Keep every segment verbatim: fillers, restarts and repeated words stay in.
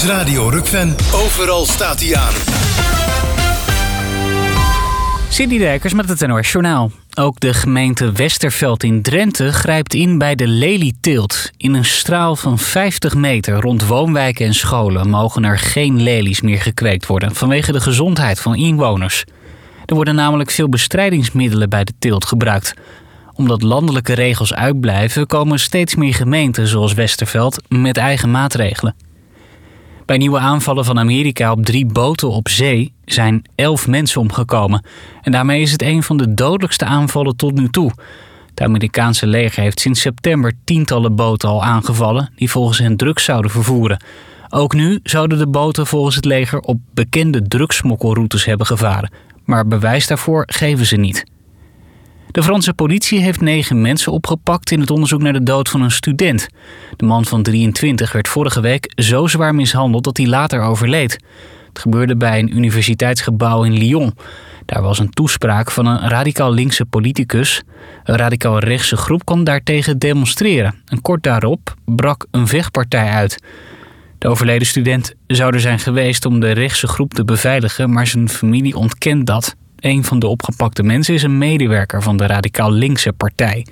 is Radio Rukven. Overal staat hij aan. Cindy Dijkers met het N O S Journaal. Ook de gemeente Westerveld in Drenthe grijpt in bij de lelieteelt. In een straal van vijftig meter rond woonwijken en scholen mogen er geen lelies meer gekweekt worden vanwege de gezondheid van inwoners. Er worden namelijk veel bestrijdingsmiddelen bij de teelt gebruikt. Omdat landelijke regels uitblijven, komen steeds meer gemeenten zoals Westerveld met eigen maatregelen. Bij nieuwe aanvallen van Amerika op drie boten op zee zijn elf mensen omgekomen. En daarmee is het een van de dodelijkste aanvallen tot nu toe. Het Amerikaanse leger heeft sinds september tientallen boten al aangevallen die volgens hen drugs zouden vervoeren. Ook nu zouden de boten volgens het leger op bekende drugssmokkelroutes hebben gevaren. Maar bewijs daarvoor geven ze niet. De Franse politie heeft negen mensen opgepakt in het onderzoek naar de dood van een student. De man van drieëntwintig werd vorige week zo zwaar mishandeld dat hij later overleed. Het gebeurde bij een universiteitsgebouw in Lyon. Daar was een toespraak van een radicaal linkse politicus. Een radicaal rechtse groep kwam daartegen demonstreren. En kort daarop brak een vechtpartij uit. De overleden student zou er zijn geweest om de rechtse groep te beveiligen, maar zijn familie ontkent dat. Een van de opgepakte mensen is een medewerker van de radicaal linkse partij.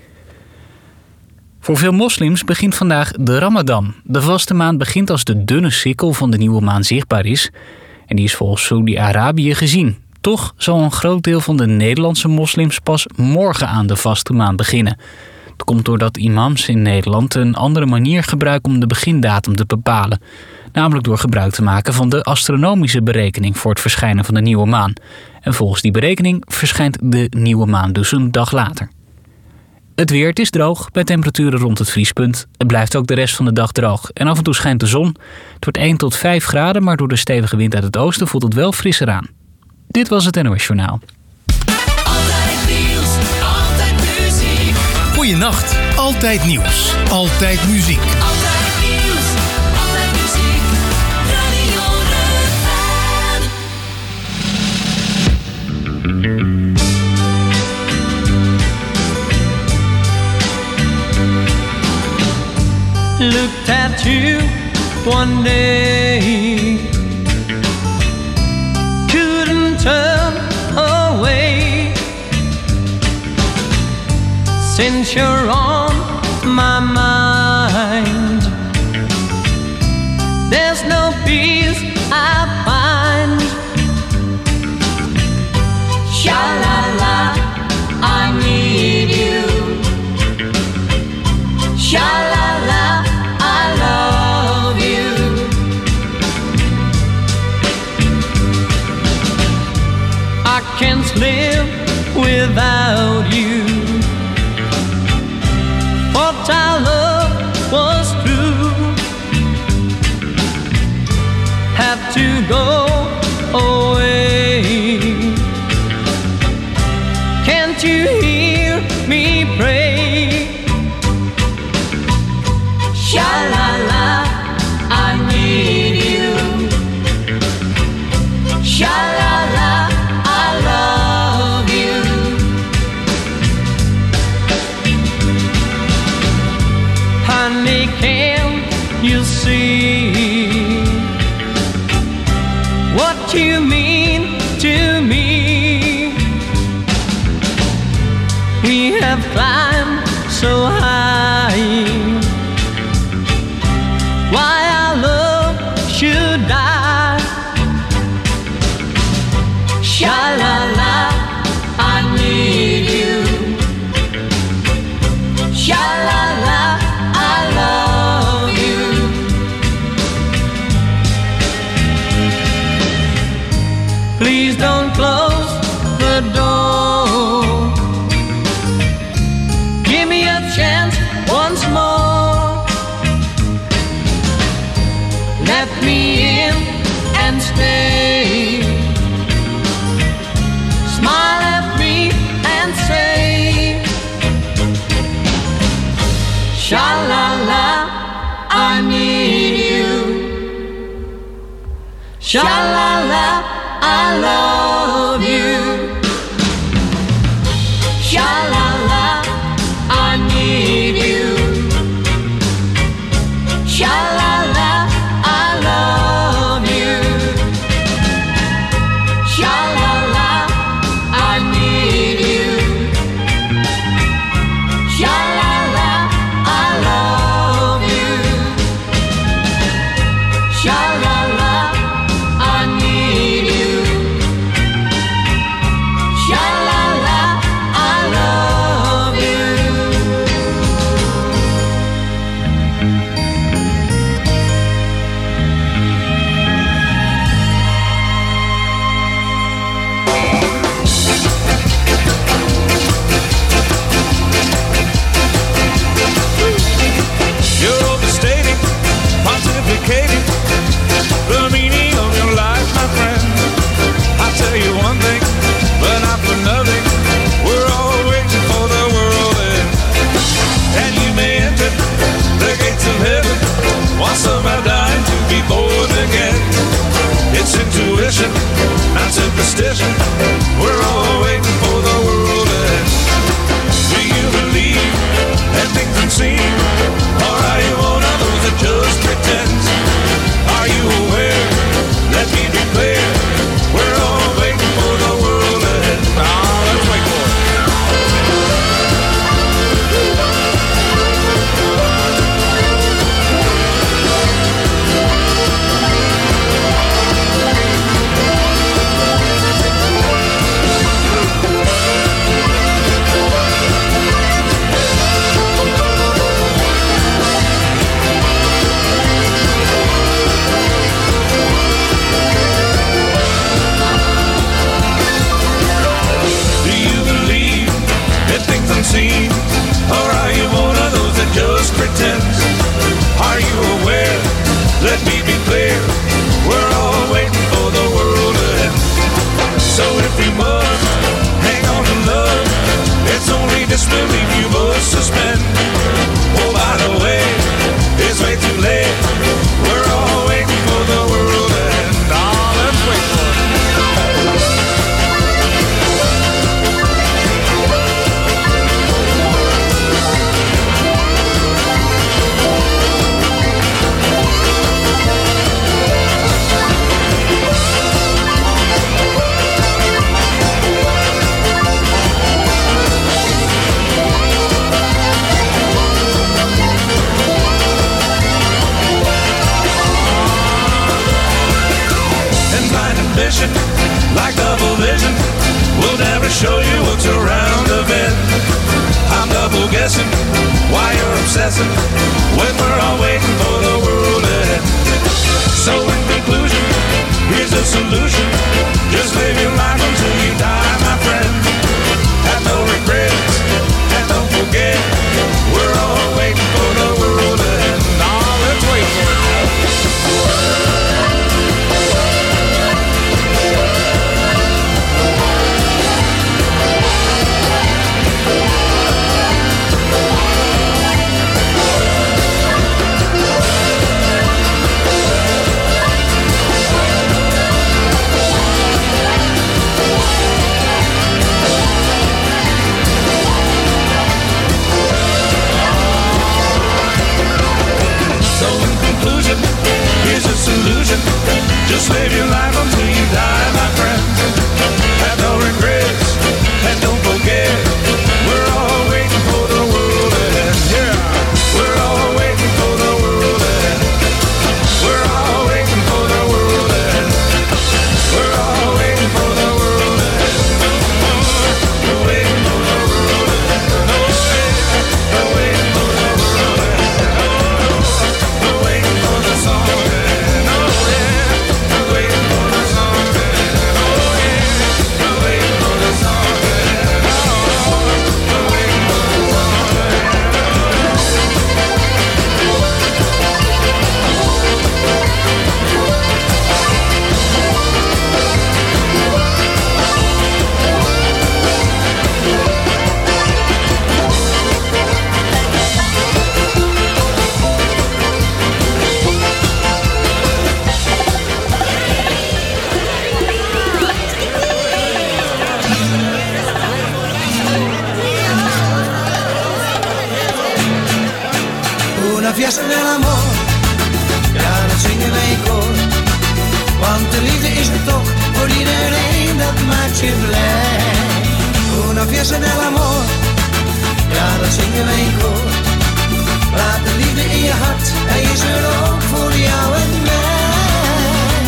Voor veel moslims begint vandaag de Ramadan. De vaste maand begint als de dunne sikkel van de nieuwe maan zichtbaar is. En die is volgens Saoedi-Arabië gezien. Toch zal een groot deel van de Nederlandse moslims pas morgen aan de vaste maand beginnen. Dat komt doordat imams in Nederland een andere manier gebruiken om de begindatum te bepalen. Namelijk door gebruik te maken van de astronomische berekening voor het verschijnen van de nieuwe maan. En volgens die berekening verschijnt de nieuwe maan dus een dag later. Het weer, het is droog, bij temperaturen rond het vriespunt. Het blijft ook de rest van de dag droog. En af en toe schijnt de zon. Het wordt één tot vijf graden, maar door de stevige wind uit het oosten voelt het wel frisser aan. Dit was het N O S Journaal. Altijd nieuws, altijd muziek. Goeienacht, altijd nieuws, altijd muziek. Altijd nieuws, altijd muziek. Radio Rukven. Looked at you one day, couldn't turn away. Since you're on my mind, there's no peace I find. Sha-la-la, I need you. Sha-la-la, I love you. I can't live without you. What our love was true. Have to go away. Can't you hear me pray? Sha-la-la, I need you. Sha-la-la, I love you. Honey, can't you see what you mean to me? We have climbed so high. Why our love should die? Sha-la-la, I need you. Sha-la-la, I love you. Please don't close the door. Give me a chance once more. Let me in and stay. Smile at me and say, Sha-la-la, I need you. Sha-la-la, I love you. Sha-la-la, I need you. Sha-la-la, I love you. passion, like double vision, will never show you what's around the bend. I'm double guessing why you're obsessing when we're all waiting for the world to end. So in conclusion, here's the solution: just live your life until you die, my friend. Have no regrets and don't forget, we're all waiting for the world to end. Oh, let's wait for it now. Here's a solution: just live your life until you die, my friend. Have no regrets and don't forget, we're all waiting for the world to end. Yeah, we're all waiting for the world to end. We're all waiting for the world to end. We're all waiting for the world to end. We're waiting for the world to end. We're waiting for the world to end. We're waiting for the song to end. Una fiesta dell'amor, ja dat zingen wij in koor. Want de liefde is er toch voor iedereen, dat maakt je blij. Una fiesta dell'amor, ja dat zingen wij in koor. Laat de liefde in je hart, hij is er ook voor jou en mij.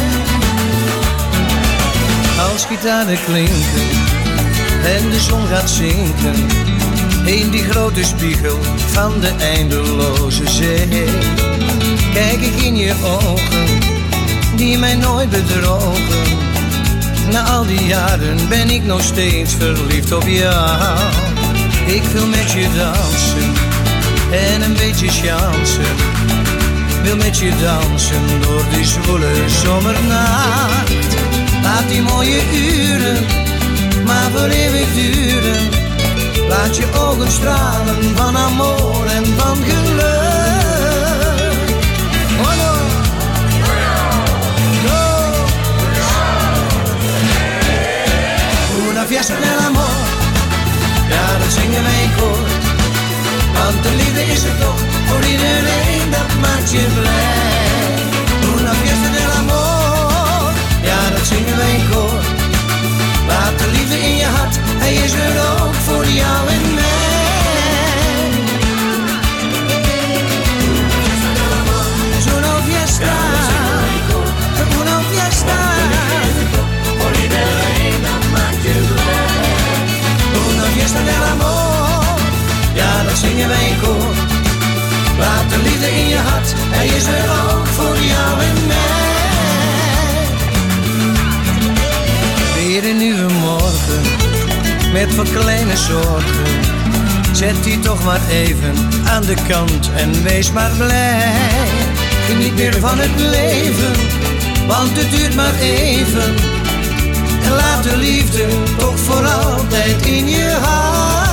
Als gitaren klinken en de zon gaat zinken in die grote spiegel van de eindeloze zee, kijk ik in je ogen, die mij nooit bedrogen. Na al die jaren ben ik nog steeds verliefd op jou. Ik wil met je dansen en een beetje chansen. Wil met je dansen door die zwoele zomernacht. Laat die mooie uren maar voor eeuwig duren. Laat je ogen stralen van amor en van geluk. Oh no. Go. Una fiesta dell'amor, ja dat zingen wij in koor. Want de liefde is er toch voor iedereen, dat maakt je blij. Una fiesta dell'amor, ja dat zingen wij in koor. Laat de liefde in je hart, hij is er ook voor jou en mij. Una fiesta, una fiesta, voor iedereen, dat maakt je blij. Una fiesta dell'amor, ja dat zingen wij in koor. Laat de liefde in je hart, hij is er ook voor jou en mij. Weer een nieuwe morgen, met wat kleine zorgen. Zet die toch maar even aan de kant en wees maar blij. Geniet meer van het leven, want het duurt maar even. En laat de liefde toch voor altijd in je hart.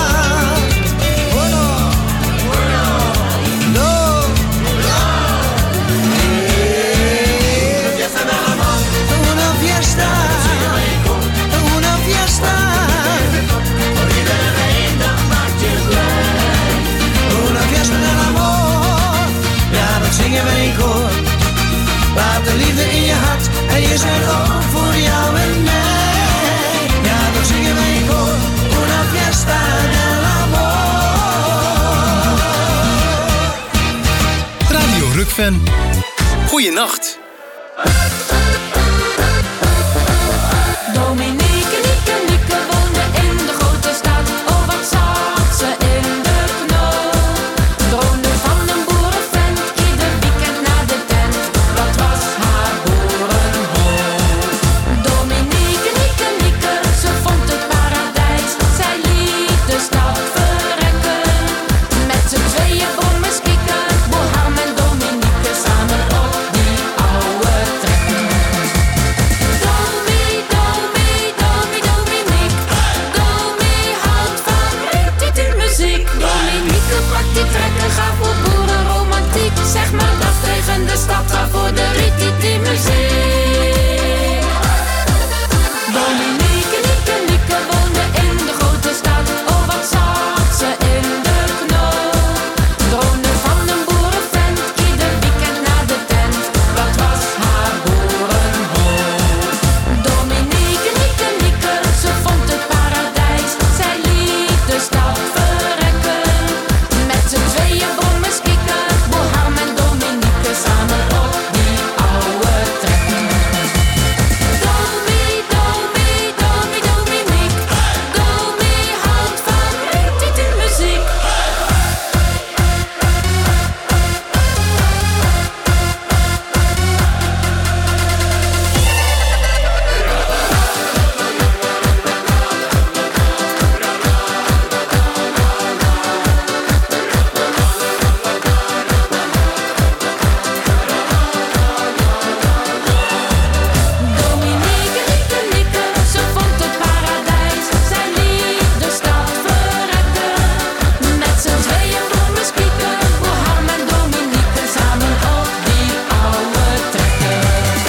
Zingen wij in koor. Laat de liefde in je hart, hij is er ook voor jou en mij. Ja, dat zingen wij in koor. Una fiesta dell'amor. Radio Rukven. Goeienacht. ga voor boerenromantiek. Zeg maar dat tegen de stad, ga voor de rititi muziek. Dominique, Nieke, Nieke woonde in de grote stad. Oh, wat zat ze in de knoop. Droomde van een boerenvent, ieder weekend naar de tent. Dat was haar boerenhoofd. Dominique, Nieke, Nieke, ze vond het paradijs. Zij liet de stad verrekken. Met z'n tweeën brommen skikken. Boham en Dominique samen op die oude trekker. Domi, Domi, Domi, Dominique. Domi houdt van rititi muziek. Dominique, Nieke, Nieke, ze vond het paradijs. Zij liet de stad verrekken. Met z'n tweeën brommen skikken. Boham en Dominique samen op die oude trekker.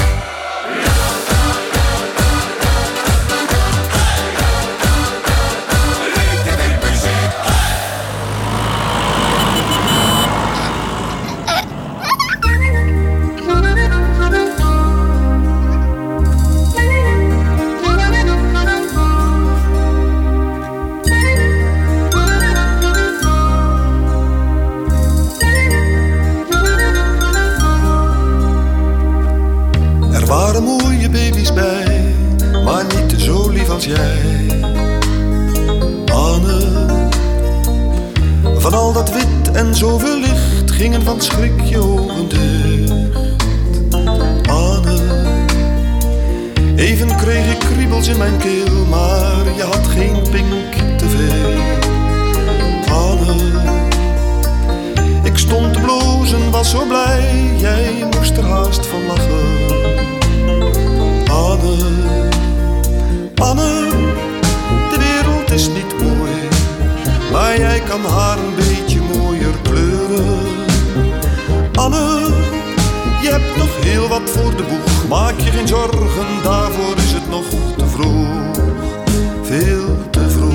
Er waren mooie baby's bij, maar niet zo lief als jij. Anne, van al dat wit en zoveel licht gingen van schrik je ogen dicht. Anne, even kreeg ik kriebels in mijn keel, maar je had geen pink te veel. Anne, ik stond te blozen, was zo blij, jij moest er haast van lachen. Anne, Anne, de wereld is niet mooi, maar jij kan haar een beetje mooier kleuren. Anne, je hebt nog heel wat voor de boeg, maak je geen zorgen, daarvoor is het nog te vroeg, veel te vroeg.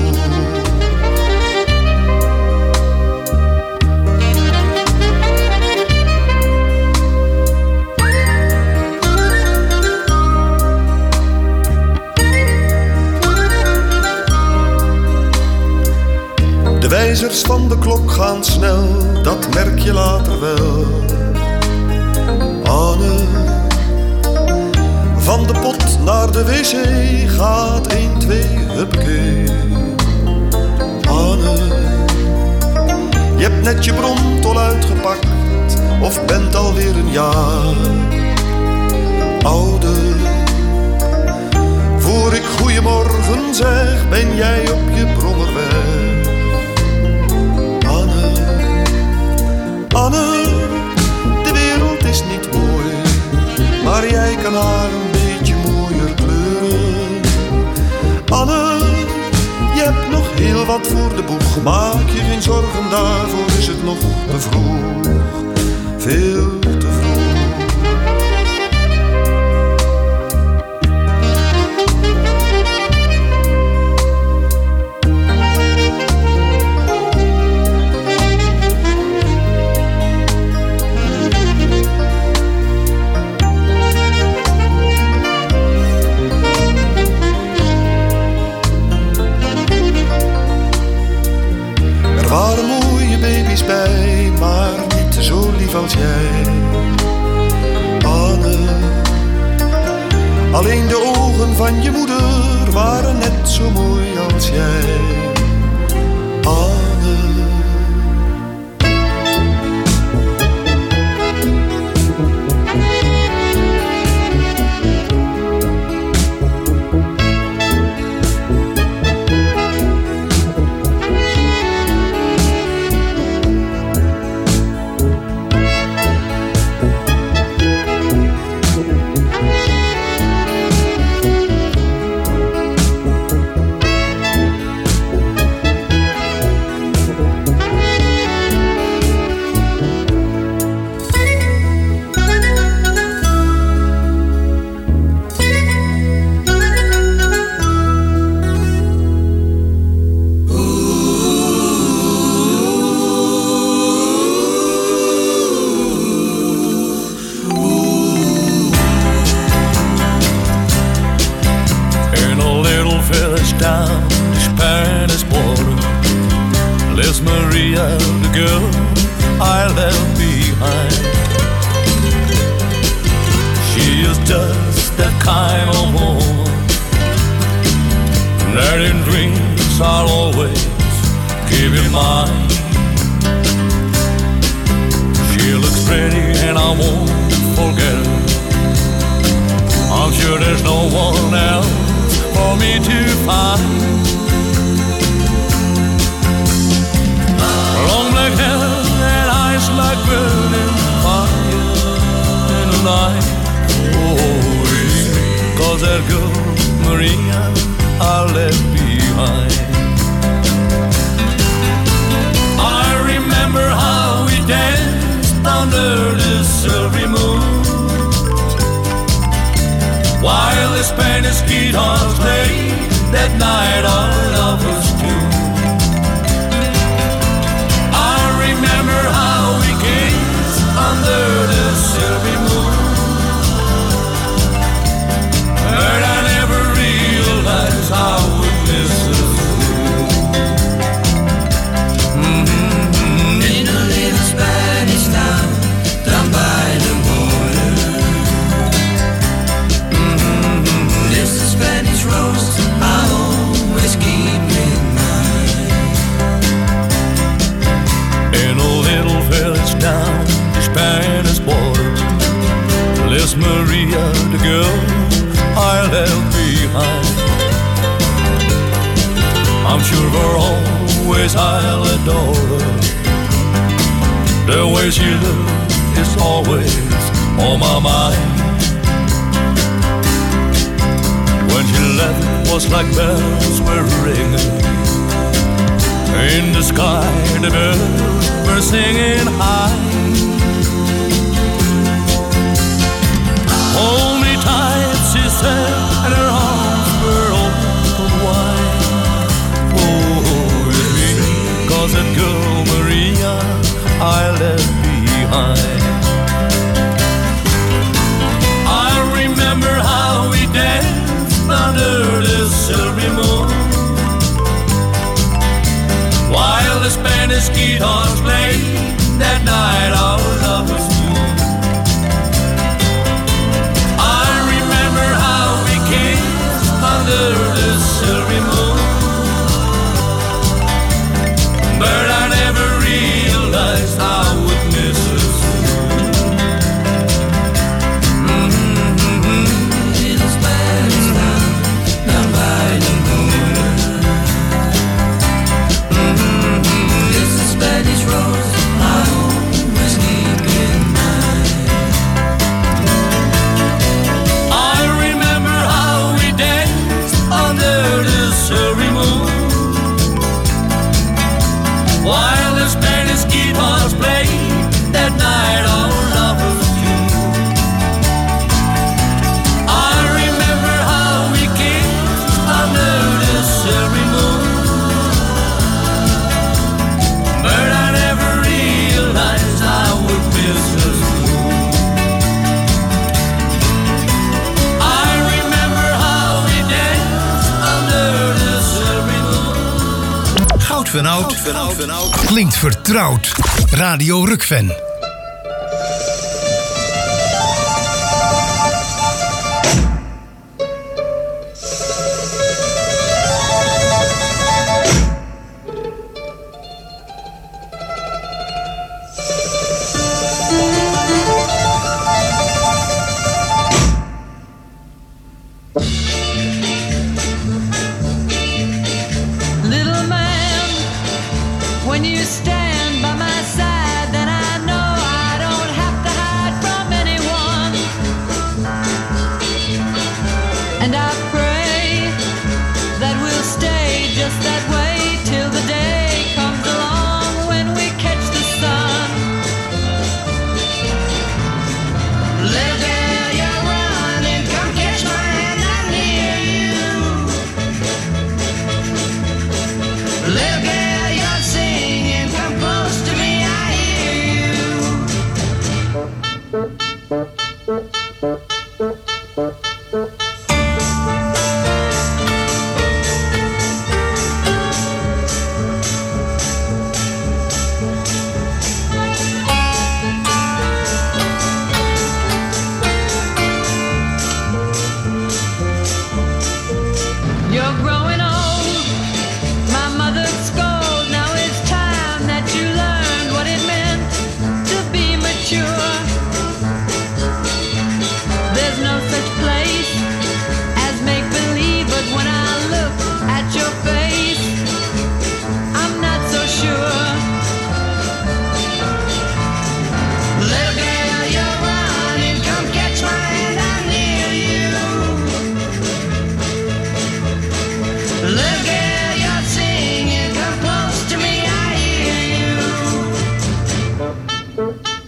De wijzers van de klok gaan snel, dat merk je later wel. Anne, van de pot naar de wc gaat één, twee, huppakee. Anne, je hebt net je bromtol uitgepakt, of bent alweer een jaar ouder. Voor ik goeiemorgen zeg, ben jij op je brommer weg. Anne, Anne, de wereld is niet mooi, maar jij kan haar een beetje mooier kleuren. Anne, je hebt nog heel wat voor de boeg, maak je geen zorgen, daarvoor is het nog te vroeg, veel te vroeg. Er waren mooie baby's bij, maar niet zo lief als jij. Anne, alleen de ogen van je moeder waren net zo mooi als jij. Anne. I left behind. She is just that kind of woman that in dreams I'll always keep in mind. She looks pretty and I won't forget her. I'm sure there's no one else for me to find. Long black hair and eyes like burning fire in the night. Oh, yeah. Cause that girl, Maria, I left behind. I remember how we danced under the silvery moon, while the Spanish guitars played that night our lovers tune. I remember how we kissed under the silvery moon, but I never realized how it misses you. Mm-hmm. In a little Spanish town down by the border, mm-hmm, lives a Spanish rose I always keep in mind. In a little village down the Spanish border lives Maria, the girl I left behind. I'm sure for always I'll adore her. The way she looks is always on my mind. When she left it was like bells were ringing. In the sky the birds were singing high. Hold me tight, she said, and her arms were open wide. Oh, it's me, cause that girl Maria I left behind. I remember how we danced under the silvery moon, while the Spanish guitars played that night our lovers tune. I remember how we kissed under the silvery moon, but I never realized how it misses you. Mm-hmm. Little Spanish town down by the border, mm-hmm, it's a Spanish rose I always keep in mind. I remember how we danced under the silvery moon, while the Spanish guitars played that night our lovers tune. I remember how we kissed under the silvery moon, but I never realized I would miss us too. I remember how we danced under the silvery moon. Goud van oud, klinkt vertrouwd. Radio Rukven. Little man, when you stand by my side, then I know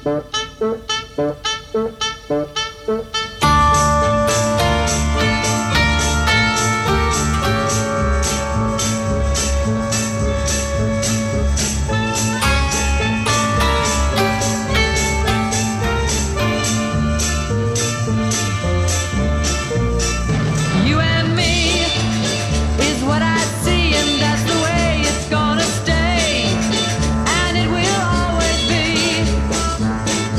You and me is what I see, and that's the way it's gonna stay, and it will always be.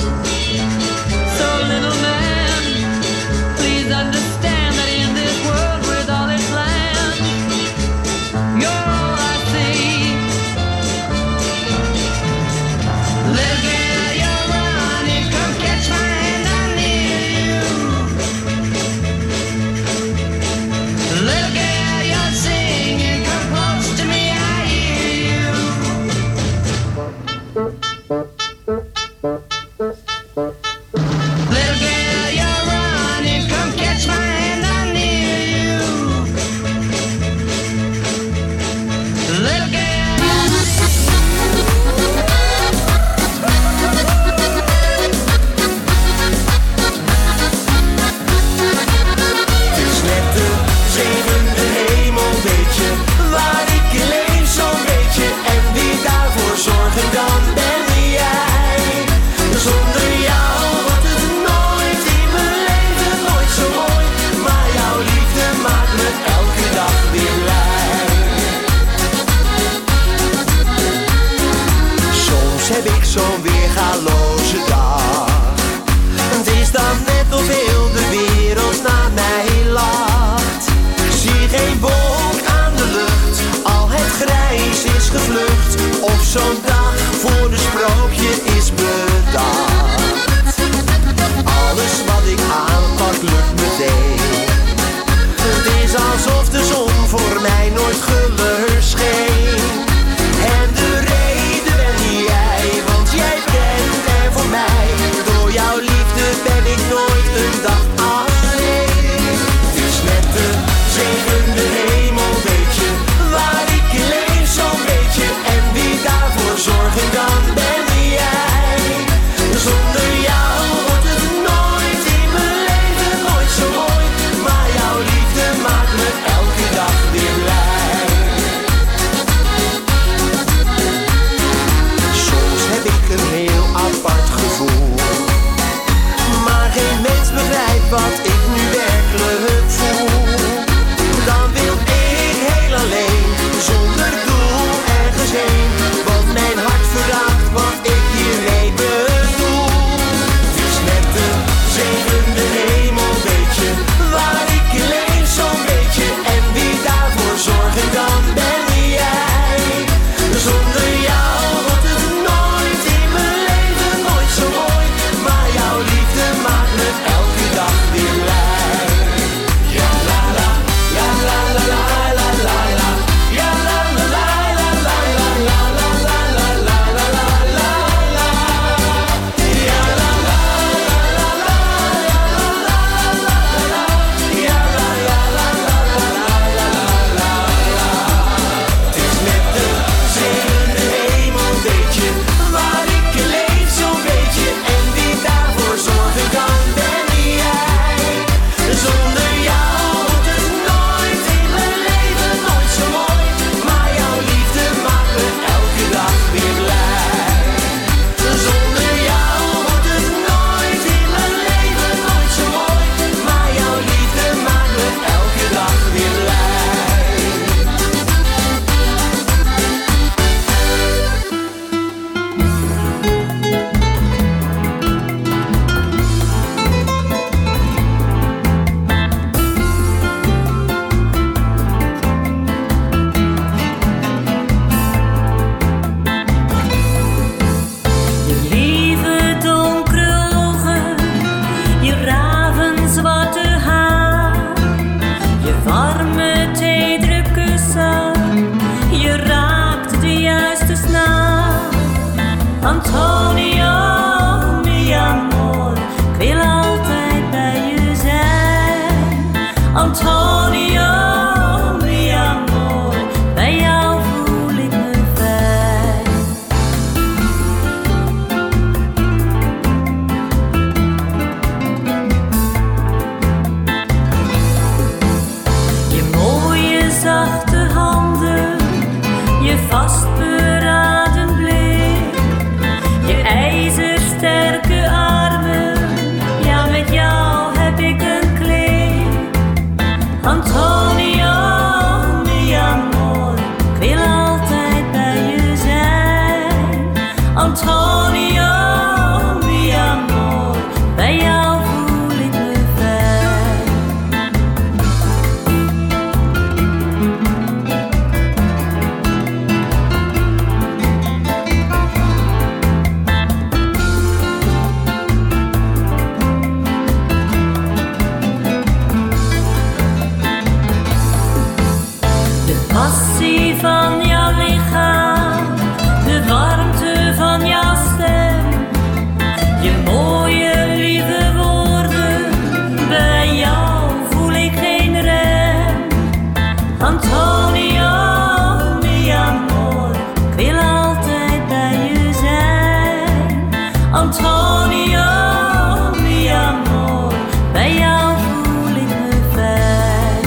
van jouw lichaam, de warmte van jouw stem, je mooie lieve woorden, bij jou voel ik geen rem. Antonio, mi amor, ik wil altijd bij je zijn. Antonio, mi amor, bij jou voel ik me fijn.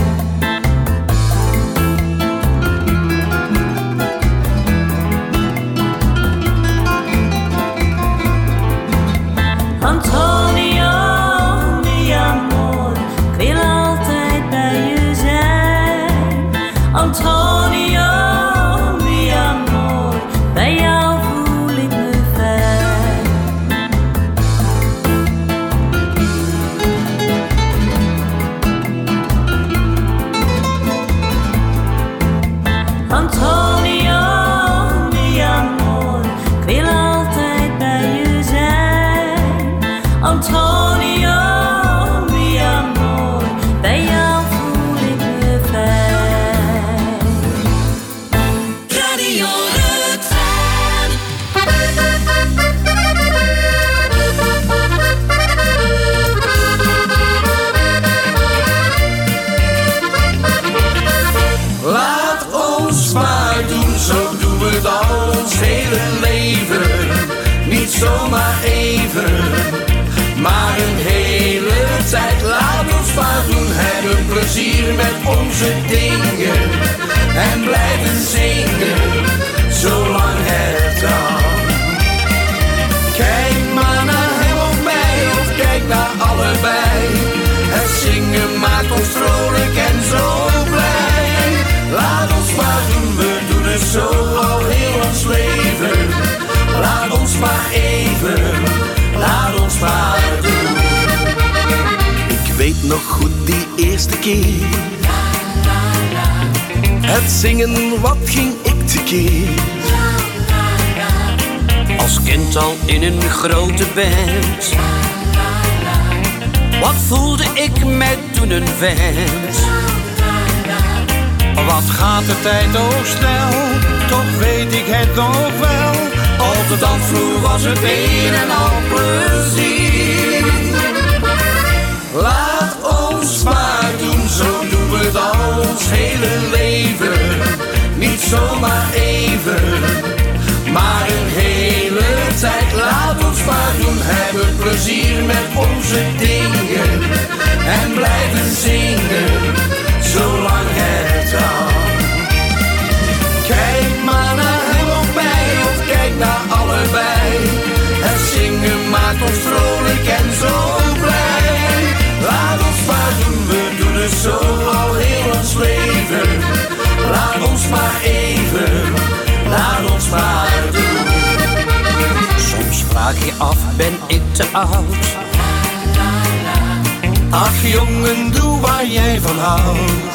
Antonio, mi amor, ik wil altijd bij je zijn. Antonio, mi amor, bij jou voel ik me fijn. Antonio, mi amor, ik wil altijd bij je zijn. Antonio, mi amor, bij jou voel ik me fijn. Radio Rukven. Laat ons maar doen, zo doen we het al ons hele leven. Niet zomaar even, maar een hele tijd. Laat ons maar doen, hebben plezier met onze dingen. En blijven zingen, zolang het kan. Kijk maar naar hem of mij, of kijk naar allebei. Het zingen maakt ons vrolijk en zo blij. Laat ons maar doen, we doen het zo al heel ons leven. Laat ons maar even, laat ons maar doen. Ik weet nog goed die eerste keer. Het zingen, wat ging ik tekeer. Als kind al in een grote band. Wat voelde ik mij toen een vent? Wat gaat de tijd ook snel, toch weet ik het nog wel. Op de dansvloer was het een en al plezier. Laat ons maar doen, zo doen we het al ons hele leven. Niet zomaar even, maar een hele tijd. Laat ons maar doen, hebben plezier met onze dingen. En blijven zingen, zolang het kan. Kijk maar naar hem of mij, of kijk naar allebei. Het zingen maakt ons vrolijk en zo blij. Laat ons maar doen, we doen het zo al heel ons leven. Laat ons maar even, laat ons maar doen. Soms vraag je af, ben ik te oud? Ach jongen, doe waar jij van houdt.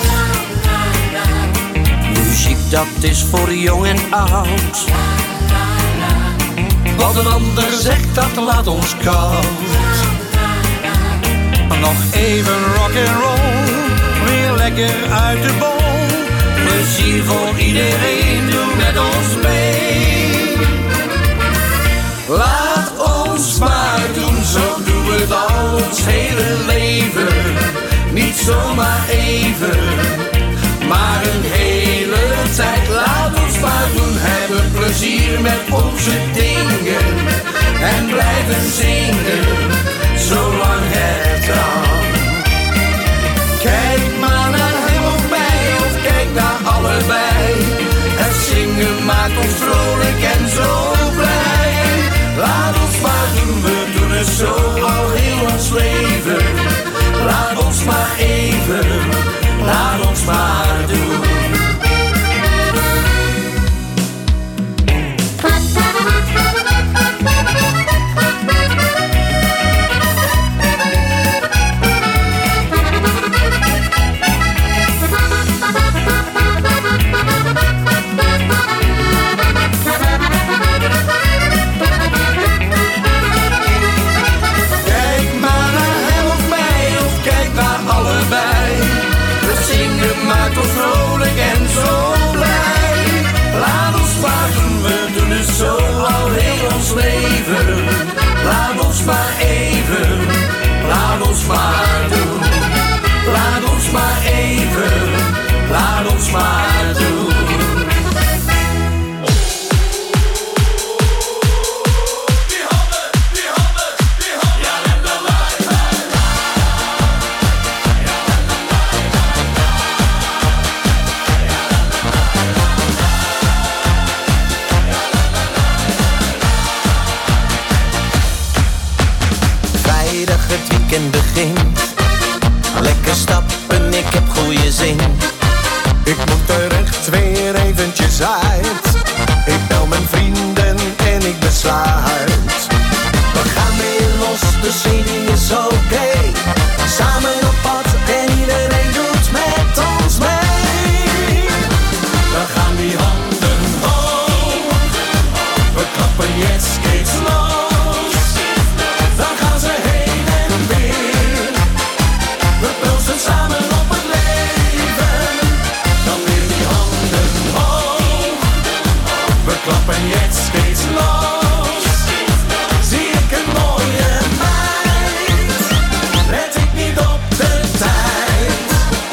Muziek, dat is voor jong en oud. Wat een ander zegt, dat laat ons koud. Nog even rock and roll, weer lekker uit de bol. Plezier voor iedereen, doe met ons mee. Laat ons maar doen, zo doen we het al ons hele leven. Niet zomaar even, maar een hele tijd. Laat ons maar doen, hebben plezier met onze dingen. En blijven zingen, zolang het kan. Kijk maar naar hem of mij, of kijk naar allebei. Het zingen maakt ons vrolijk en zo blij. Laat ons maar doen, we doen het zo al heel ons leven. Laat ons maar even, laat ons maar doen. maar even, laat ons maar doen. Laat ons maar even, laat ons maar doen. Het weekend begint. Lekker stappen, ik heb goede zin. Ik moet er echt weer eventjes uit. Ik bel mijn vrienden en ik besluit. We gaan weer los, de zin is oké. Samen op pad en iedereen doet met ons mee. Dan gaan die handen hoog. We klappen jetzt steeds los. Dan gaan ze heen en weer. We proosten samen op het leven. Dan weer die handen hoog. We klappen jetzt steeds los. Zie ik een mooie meid, let ik niet op de tijd.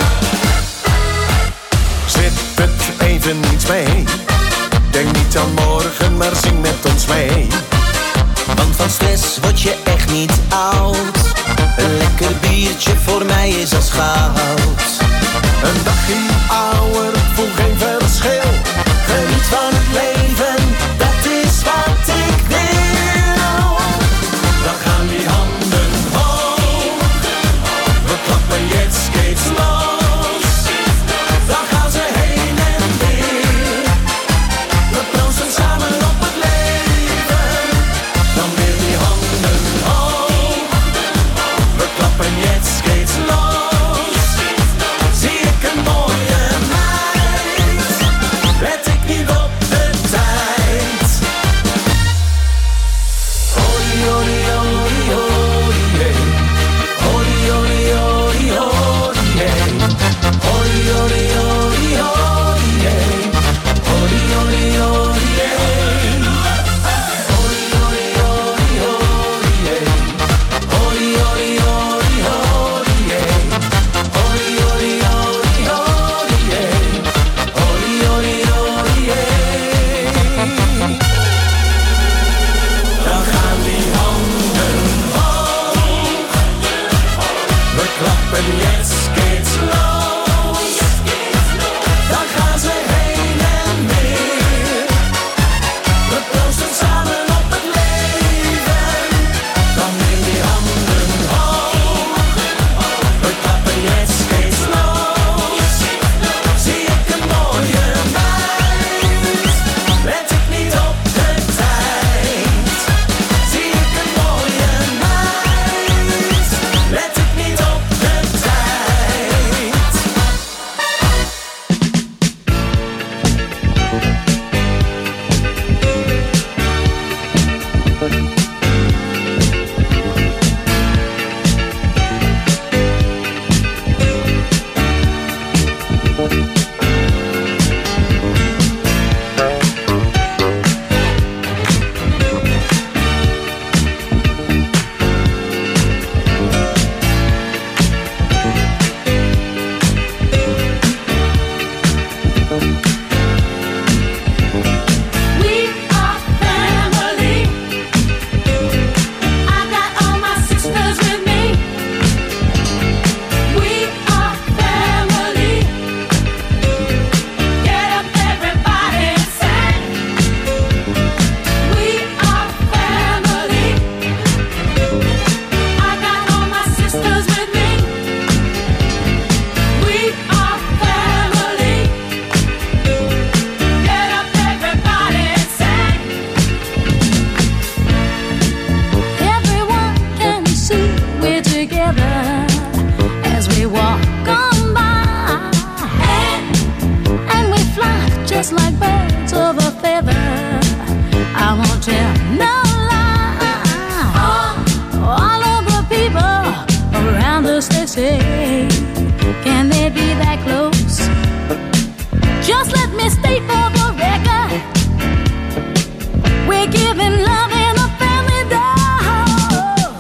Zit het even niets mee. Denk niet aan morgen, maar zing met ons mee. Want van stress word je echt niet oud. Een lekker biertje voor mij is als goud. Een dagje ouder, voel geen verschil. Geniet van het leven, dat is wat ik wil. Dan gaan die handen hoog. We klappen jetzt steeds los. Dan gaan ze heen en weer. We proosten samen op het leven. Dan weer die handen hoog. We klappen jetzt steeds los. Zie ik een mooie meid, let ik niet op de tijd. Hoi, hoi, hoi, hoi, hey. Hoi, hoi, hoi, hoi, hey. Hoi, hoi, hoi, hoi, hey. Hoi, hoi, hoi, hey. Hoi, hoi, hoi, hoi, hey. Hoi, hoi, hoi, hoi, hey. Hoi, hoi, hoi, hoi, hey. Hoi, hoi, hoi, hey. Dan gaan die handen hoog. We klappen jetzt steeds los. Dan gaan ze heen en weer. We proosten samen op het leven. Dan weer die handen hoog. We klappen jetzt steeds los. Zie ik een mooie meid, let ik niet op de tijd. Zie ik een mooie meid, let ik niet op de tijd. We are family. I got all my sisters with me. We are family. Get up, everybody, and sing. We are family. I got all my sisters with me. We are family. Get up, everybody, and sing. Everyone can see we're together as we walk on by, and, and we fly just like birds of a feather. I won't tell no lie. All of the people around us, they say, can they be that close? Just let me state for the record, we're giving love in a family dose.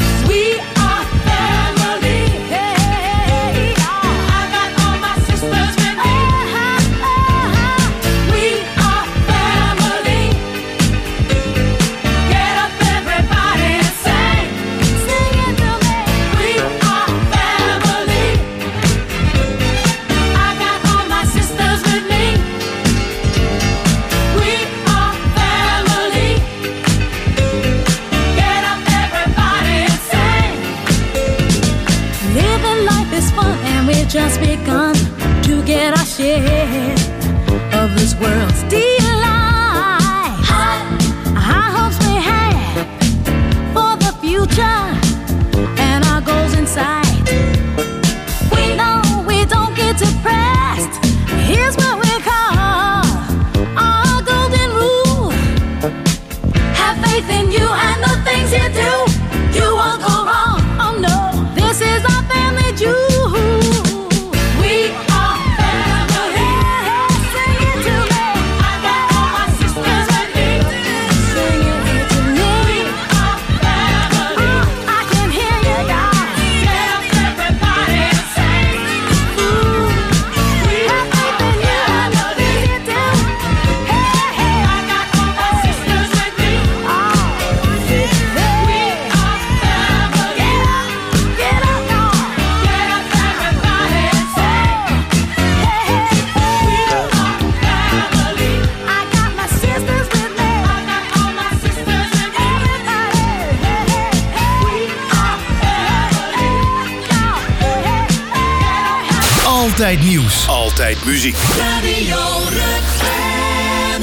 share of this world's delight. High, high hopes we have for the future and our goals in sight. We know we don't get depressed. Here's what we call our golden rule. Have faith in you and the things you do. You won't go wrong. Oh no, this is our family jewel. We are family. Sing it to me. I got all my sisters with me. Sing it to me. We are family. Oh, I can hear you, guys. Get everybody sing. Ooh, we have faith in you and the things you do. Hey, hey, I got all my sisters with me. Oh, we are family. Get up, get up, y'all. Get up, everybody sing. Hey, hey, we are family. I got my sisters with me. I got all my sisters with me. Everybody, hey, hey, hey. We are family. Y'all, hey, hey, hey. Altijd nieuws. Altijd muziek. Radio Rukven.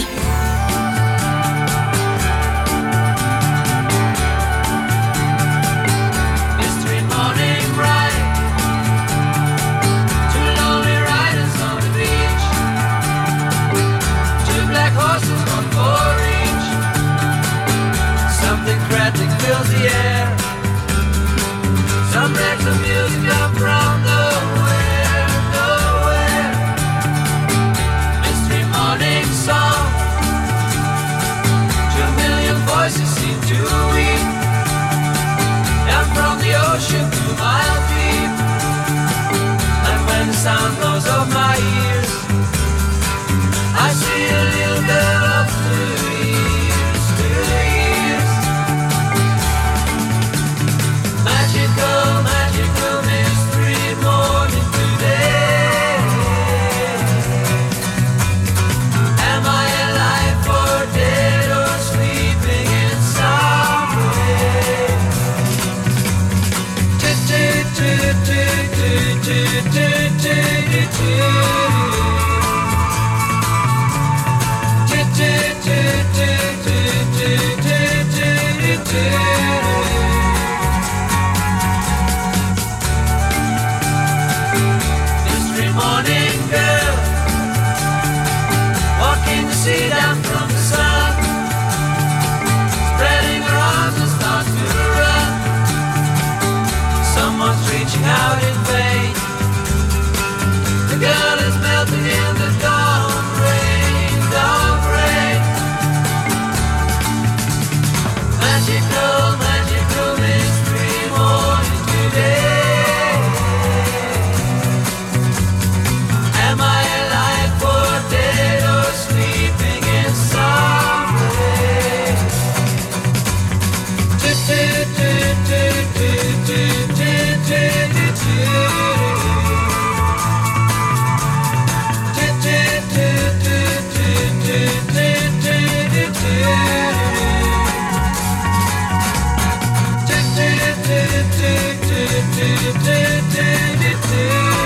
Mystery morning ride. Two lonely riders on the beach. Two black horses, one for each. Something frantic fills the air. Some rags of music come from nowhere, nowhere. Mystery morning song. Two million voices seem to weep. Down from the ocean to mile deep. And when the sound goes off my ears, I see a little girl of two years, two years. Magical, magical mystery morning today. Am I alive or dead or sleeping in some way? Do, do, do, do, do, do, do, do, do, do. Do, do, do, do, do, do, do, do, do. Mystery morning girl, walking the sea down from the sun, spreading her arms and starts to run. Someone's reaching out in vain. The girl is melting in the dawn rain, dawn rain. Magical, magical mystery morning today. Am I alive or dead or sleeping in some way? Do, do, do, do, do, do, do, do, do, do. Do, do, do, do, do, do, do, do, do, do. Do, do, do, do, do, do, do, do, do, do.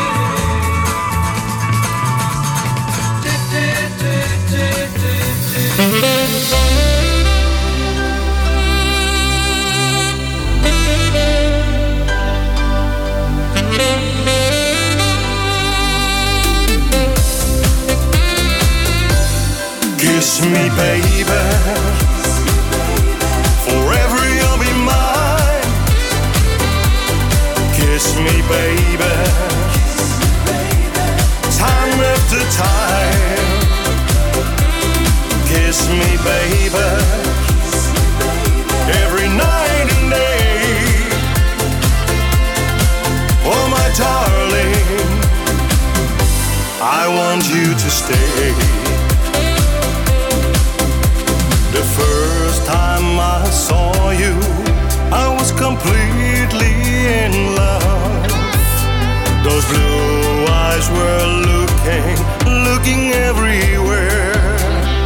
Kiss me, baby. Forever you'll be mine. Kiss me, baby. Time after time. Kiss me, baby. Every night and day. Oh, my darling, I want you to stay. The first time I saw you, I was completely in love. Those blue eyes were looking, looking everywhere.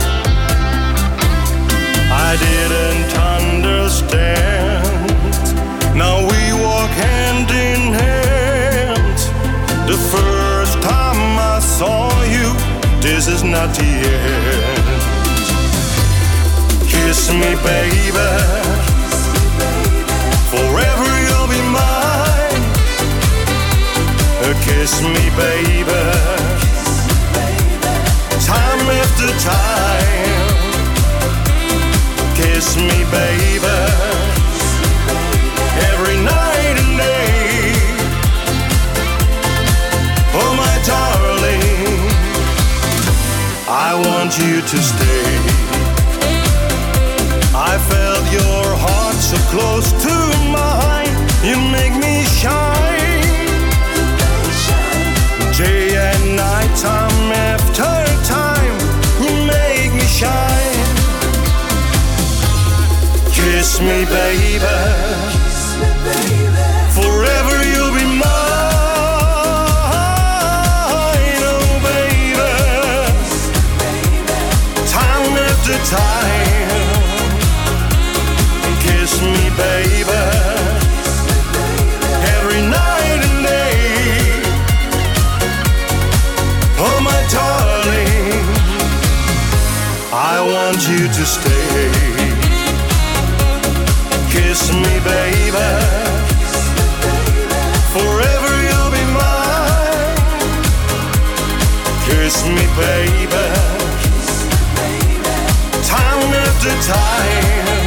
I didn't understand. Now we walk hand in hand. The first time I saw you, at the end. Kiss me, baby. Forever you'll be mine. Kiss me, baby. Time after time. Kiss me, baby. Every night and day. Oh, my darling, I want you to stay. I felt your heart so close to mine. You make me shine. Day and night, time after time. You make me shine. Kiss me, baby. Forever you'll be mine. Oh, baby. Time after time. Kiss me, baby. Every night and day. Oh, my darling, I want you to stay. Kiss me, baby. Forever you'll be mine. Kiss me, baby. Time after time.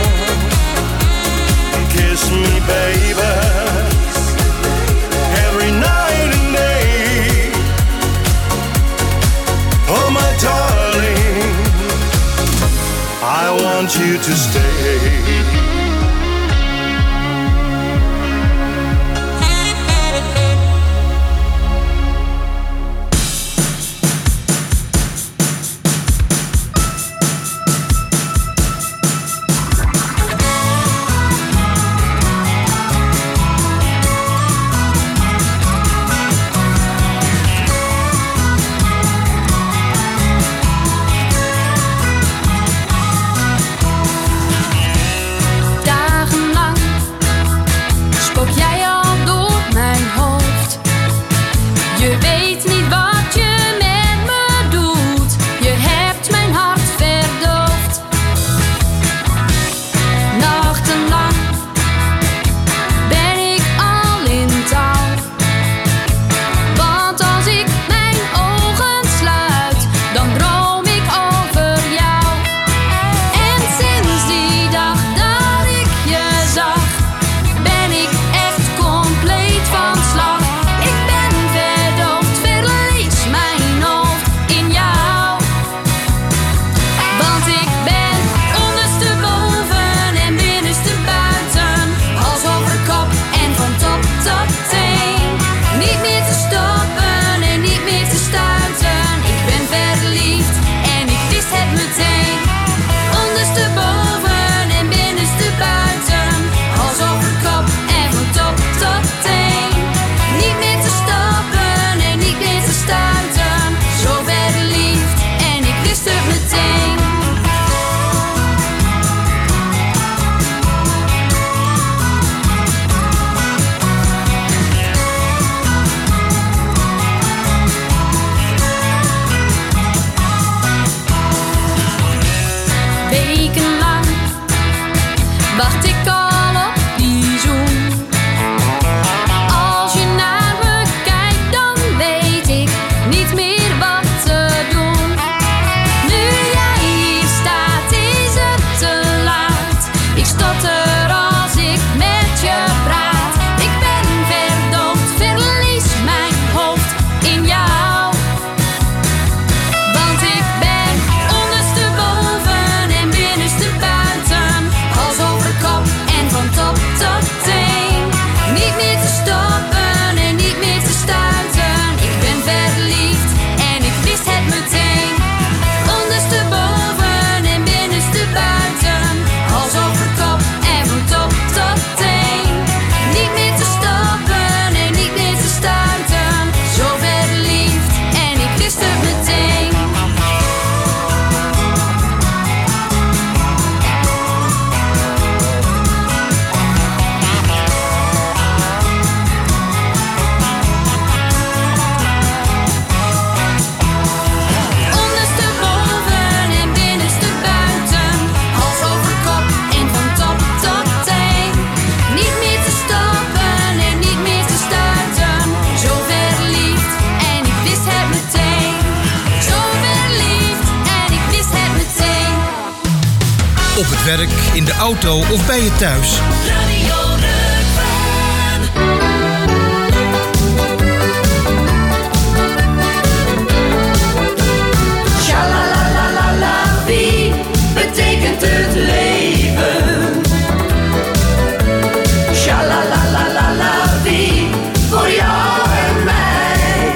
Kiss me, baby. Every night and day. Oh, my darling, I want you to stay. werk, in de auto of bij je thuis. Radio Rukven. Shalalalalala, wie betekent het leven? Shalalalalala, wie voor jou en mij?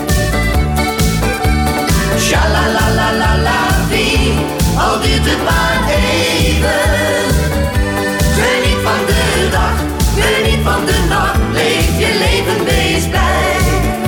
Shalalalalala, wie, al duurt het maar even. Geniet van de dag, geniet van de nacht, leef je leven, wees blij.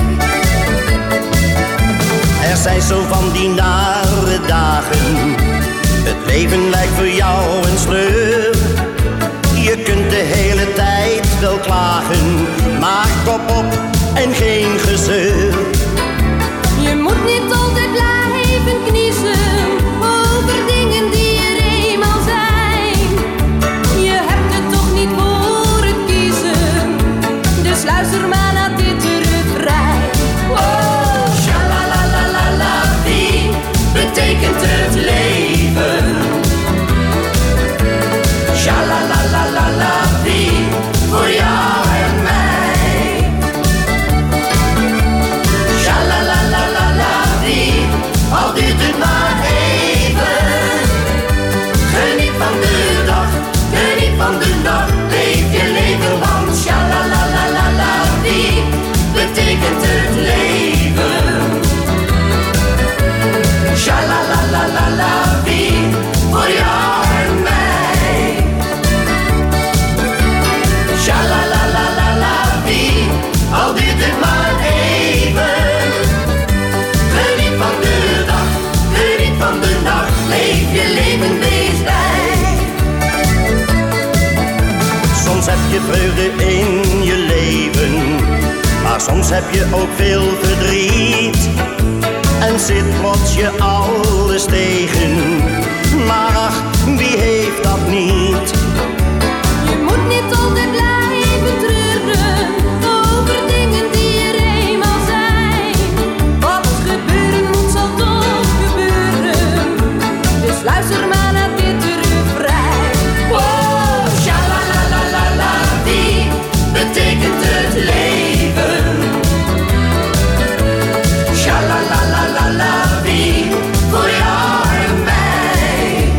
Er zijn zo van die nare dagen, het leven lijkt voor jou een sleur. Je kunt de hele tijd wel klagen, maar kop op en geen gezeur. Je moet niet altijd blijven kniezen over dingen die er eenmaal zijn. Je hebt het toch niet voor het kiezen, dus luister maar naar dit refrein. Oh, shalalalalala, wie betekent het leven? Shalalalalala, wie voor jou en mij? Shalalalalala, wie, al duurt het maar even. Geniet van de dag, geniet van de nacht, leef je leven, want shalalalalala, wie betekent het leven? Shalalalalala, wie voor jou en mij? Shalalalalala, wie, al duurt het maar even. Geniet van de dag, geniet van de nacht, leef je leven, wees blij. Soms heb je vreugde in je leven, maar soms heb je ook veel verdriet. En zit plots je alles tegen, maar ach, wie heeft dat niet? Je moet niet altijd blijven treuren over dingen die er eenmaal zijn. Wat gebeuren moet zal toch gebeuren, dus luister maar naar dit refrein. Oh, shalalalalala, wie betekent het leven? Shalalalalala, wie voor jou en mij?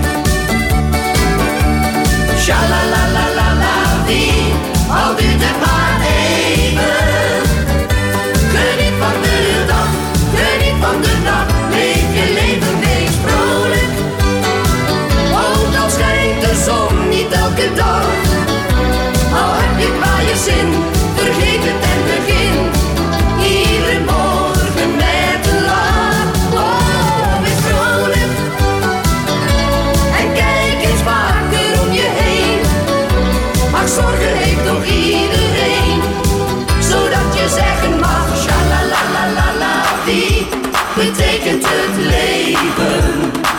Shalalalalala, wie, al duurt het maar even. Geniet van de dag, geniet van de nacht, leef je leven, wees vrolijk. Ook al schijnt de zon niet elke dag, al heb je kwaaie zin, vergeet het en begin. Iedere morgen met een lach, oh, wees vrolijk. En kijk eens vaker om je heen, ach, zorgen heeft toch iedereen, zodat je zeggen mag, shalalalalala, wie betekent het leven?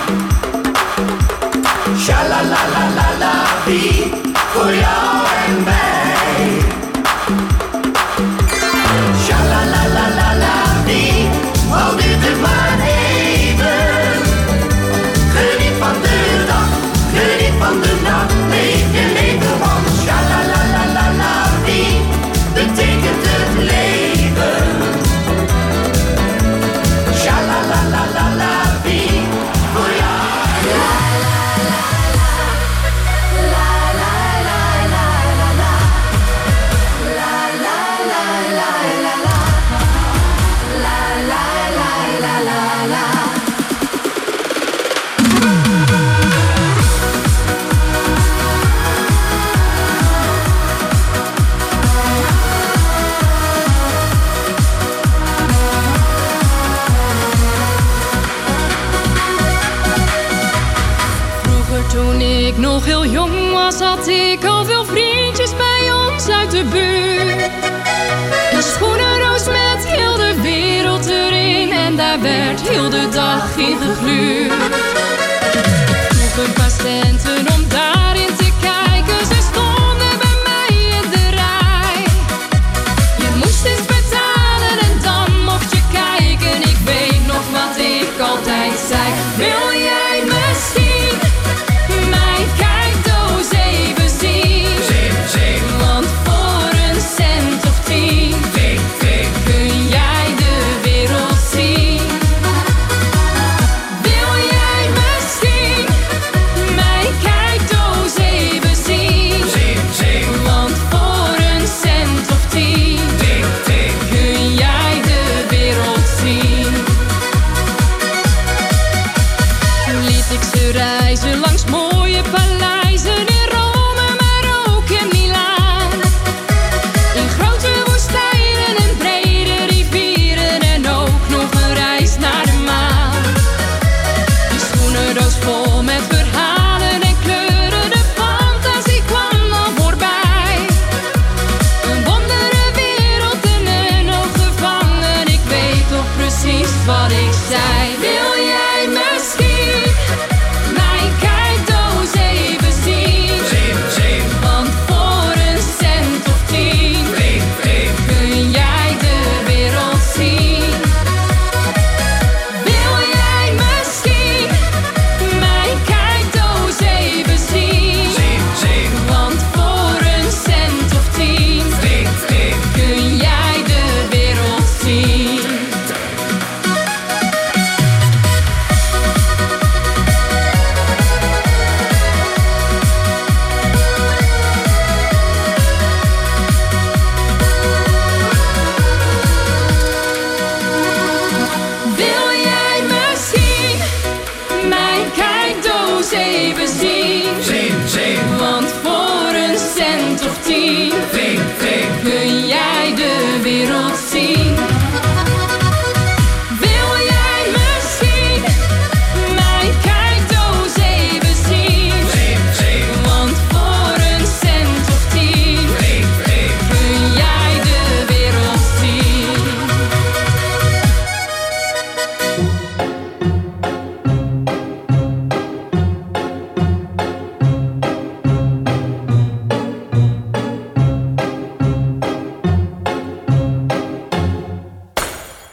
Shalalalalala, wie voor jou en mij? Shalalalalala, wie, al duurt het maar even. Geniet van de dag, geniet van de nacht, leef je leven, want shalalalalala, wie betekent het leven? Shalalalalala, wie voor jou. Vroeger toen ik nog heel jong was, had ik al veel vriendjes bij ons uit de buurt. Een schoenenroos met heel de wereld erin, en daar werd heel de dag in gegluurd. Nog een paar centen om daarin te kijken, ze stonden bij mij in de rij. Je moest eens betalen en dan mocht je kijken. Ik weet nog wat ik altijd zei: wil jij misschien mij kijken?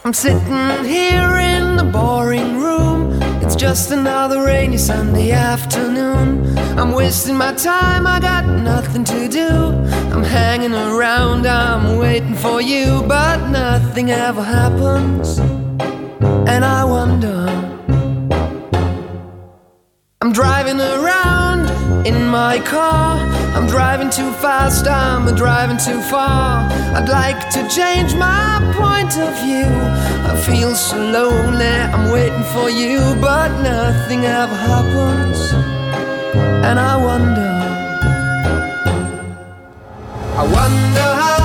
I'm sitting here in the boring room. It's just another rainy Sunday afternoon. I'm wasting my time, I got nothing to do. I'm hanging around, I'm waiting for you, but nothing ever happens. And I wonder, I'm driving around in my car. I'm driving too fast, I'm driving too far. I'd like to change my point of view. I feel so lonely, I'm waiting for you, but nothing ever happens. And I wonder, I wonder how